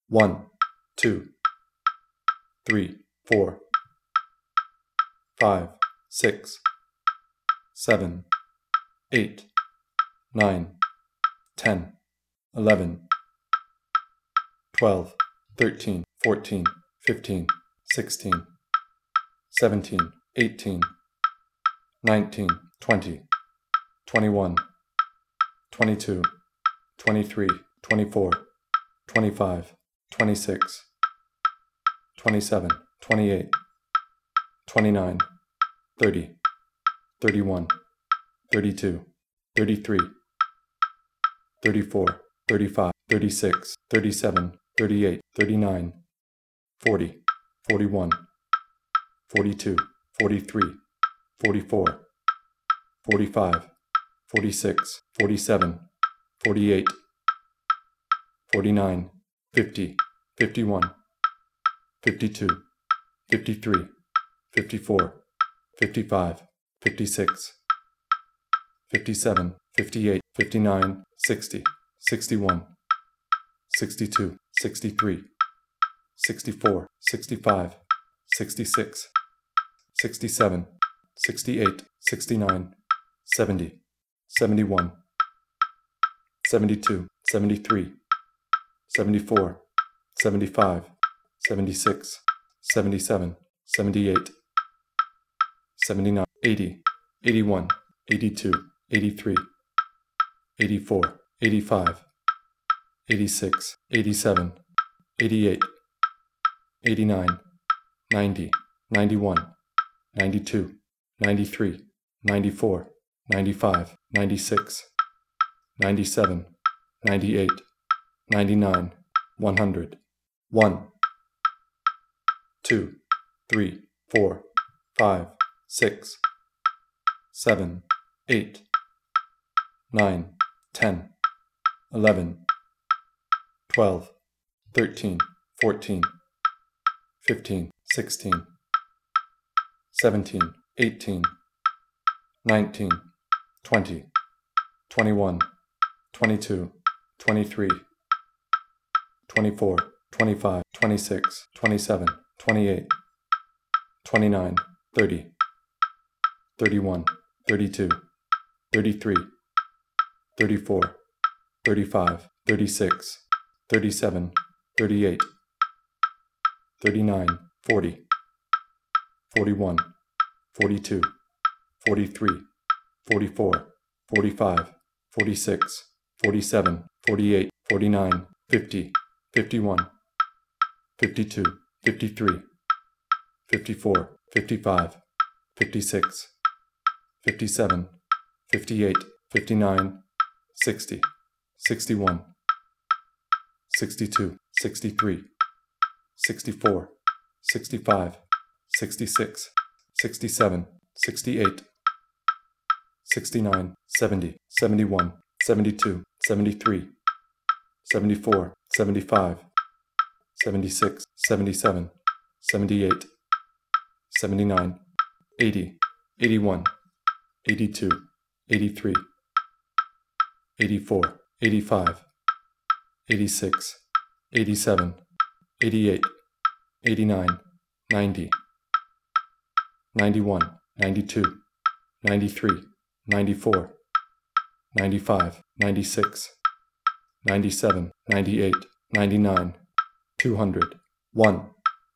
1, 2, 3, 4, 5, 6, 7, 8, 9, 10, 11, 12, 13, 14, 15, 16, 17, 18, 19, 20, 21, 22, 23, 24, 25, 26, 27, 28, 29, 30, 31, 32, 33, 34, 35, 36, 37, 38, 39, 40, 41, 42, 43, 44, 45, 46, 47, 48, 49, 50, 51, 52, 53, 54, 55, 56, 57, 58, 59, 60, 61, 62, 63, 64, 65, 66, 67, 68, 69, 70, 71, 72, 73, 74, 75, 76, 77, 78, 79, 80, 81, 82, 83, 84, 85, 86, 87, 88, 89, 90, 91, 92, 93, 94, 95, 96, 97, 98, 99, 100, 1, 2, 3, 4, 5, 6, 7, 8, 9, 10, 11, 12, 13, 14, 15, 16, 17, 18, 19, 20, 21, 22, 23, 24, 25, 26, 27, 28, 29, 30, 31, 32, 33, 34, 35, 36, 37, 38, 39, 40, 41, 42, 43, 44, 45, 46, 47, 48, 49, 50, 51, 52, 53, 54, 55, 56, 57, 58, 59, 60, 61, 62, 63, 64, 65, 66, 67, 68, 69, 70, 71, 72, 73, 74, 75, 76, 77, 78, 79, 80, 81, 82, 83, 84, 85, 86, 87, 88, 89, 90, 91, 92, 93, 94, 95, 96, 97, 98, 99, 200, 1,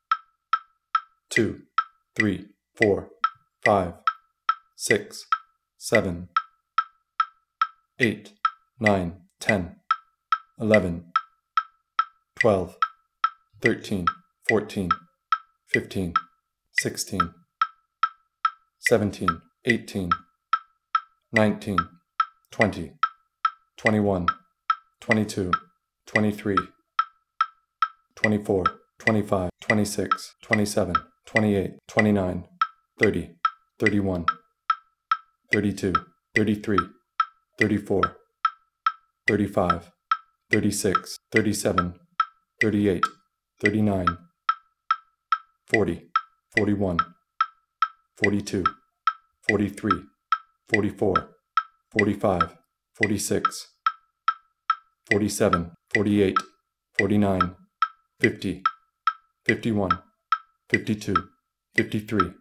2, 3, 4, 5, 6, 7, 8, 9, 10, 11, 12, 13, 14, 15, 16, 17, 18, 19, 20, 21, 22, 23, 24, 25, 26, 27, 28, 29, 30, 31, 32, 33, 34, 35, 36, 37, 38, 39, 40, 41, 42, 43, 44, 45, 46, 47, 48, 49, 50, 51, 52, 53,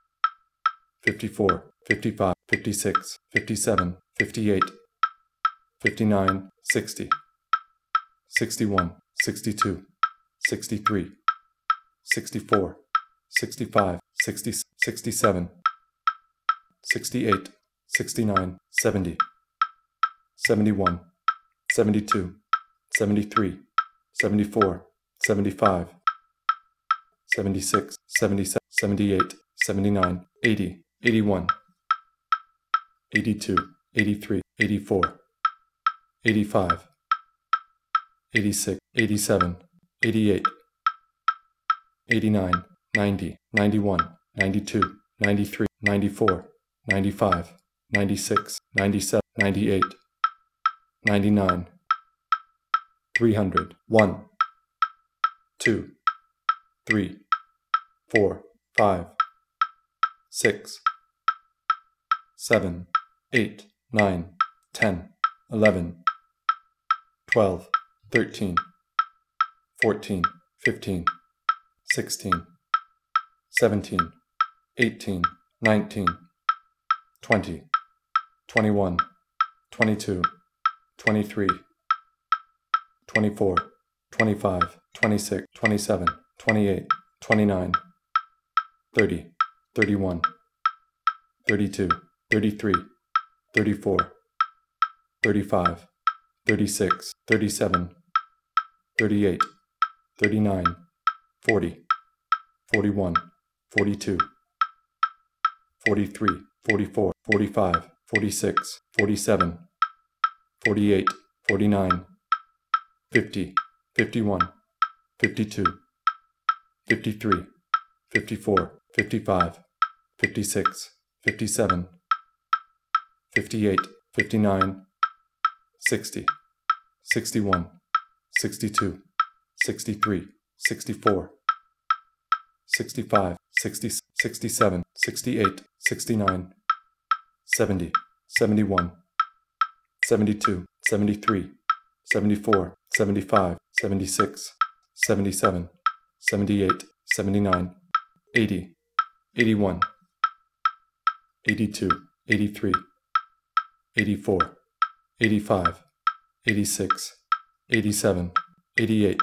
54, 55, 56, 57, 58, 59, 60, 61, 62, 63, 64, 65, 60, 67, 68, 69, 70, 71, 72, 73, 74, 75, 76, 77, 78, 79, 80, 81, 82, 83, 84, 85, 86, 87, 88, 89, 90, 91, 92, 93, 94, 95, 96, 97, 98, 99, 300, 1, 2, 3, 4, 5, 6, 7, 8, 9, 10, 11, 12, 13, 14, 15, 16, 17, 18, 19, 20, 21, 22, 23, 24, 25, 26, 27, 28, 29, 30, 31, 32, 33, 34, 35, 36, 37, 38, 39, 40, 41, 42, 43, 44, 45, 46, 47, 48, 49, 50, 51, 52, 53, 54, 55, 56, 57, 58, 59, 60, 61, 62, 63, 64, 65, 60, 67, 68, 69, 70, 71, 72, 73, 74, 75, 76, 77, 78, 79, 80, 81, 82, 83, 84, 85, 86, 87, 88,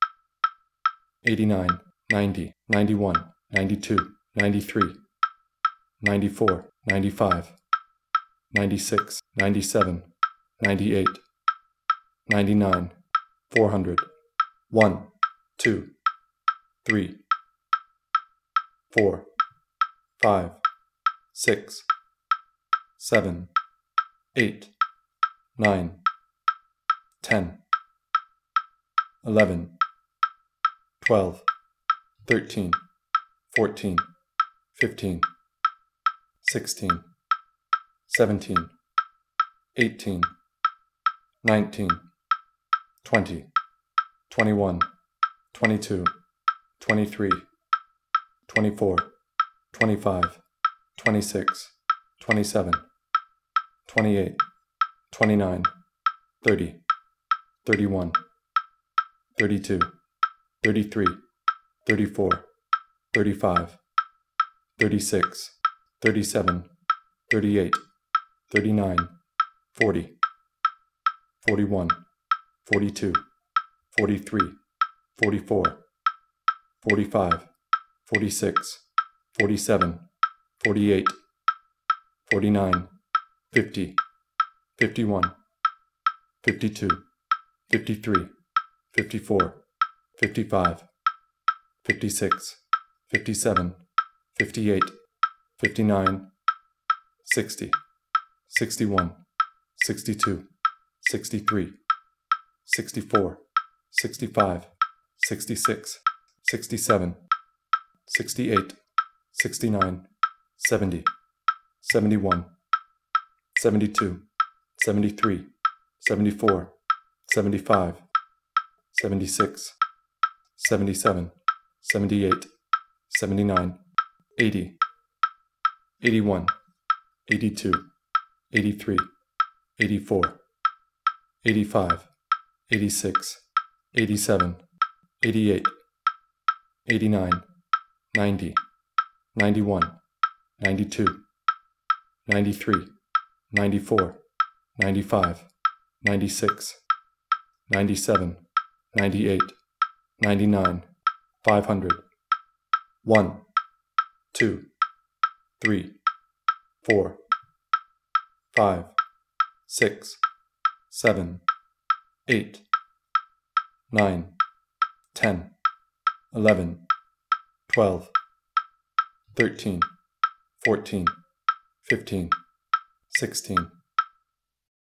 89, 90, 91, 92, 93, 94, 95, 96, 97, 98, 99, 400, 1, 2, 3, 4, 5, 6, 7, 8, 9, 10, 11, 12, 13, 14, 15, 16, 17, 18, 19, 20, 21, 22, 23, 24, 25, 26, 27, 28, 29, 30, 31, 32, 33, 34, 35, 36, 37, 38, 39, 40, 41, 42, 43, 44, 45, 46, 47, 48, 49, 50, 51, 52, 53, 54, 55, 56, 57, 58, 59, 60, 61, 62, 63, 64, 65, 66, 67, 68, 69, 70, 71, 72, 73, 74, 75, 76, 77, 78, 79, 80, 81, 82, 83, 84, 85, 86, 87, 88, 89, 90, 91, 92, 93, 94, 95, 96, 97, 98, 99, 500, 1, 2, 3, 4, 5, 6, 7, 8, 9, 10, 11, 12, 13, 14, 15, 16,